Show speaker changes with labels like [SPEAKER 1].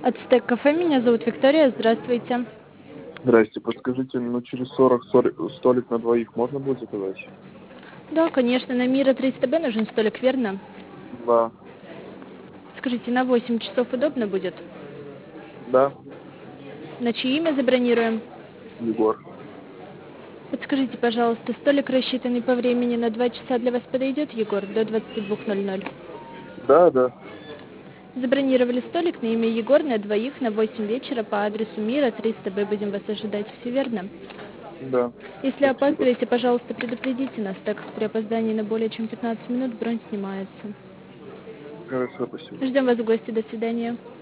[SPEAKER 1] Ацтек кафе, меня зовут Виктория, здравствуйте.
[SPEAKER 2] Здрасте, подскажите, через 40 столик на двоих можно будет заказать?
[SPEAKER 1] Да, конечно, на Мира 300Б нужен столик, верно?
[SPEAKER 2] Да.
[SPEAKER 1] Скажите, на 8 часов удобно будет?
[SPEAKER 2] Да,
[SPEAKER 1] На чье имя забронируем?
[SPEAKER 2] Егор.
[SPEAKER 1] Подскажите, пожалуйста, столик, рассчитанный по времени на 2 часа, для вас подойдет, Егор, до 22:00?
[SPEAKER 2] Да, да,
[SPEAKER 1] Забронировали столик на имя Егор на двоих на 8 вечера по адресу Мира 300Б. Будем вас ожидать, все верно?
[SPEAKER 2] да.
[SPEAKER 1] Если
[SPEAKER 2] Спасибо.
[SPEAKER 1] опаздываете, пожалуйста, предупредите нас, так как при опоздании на более чем 15 минут бронь снимается.
[SPEAKER 2] Хорошо, спасибо.
[SPEAKER 1] Ждем вас в гости, до свидания.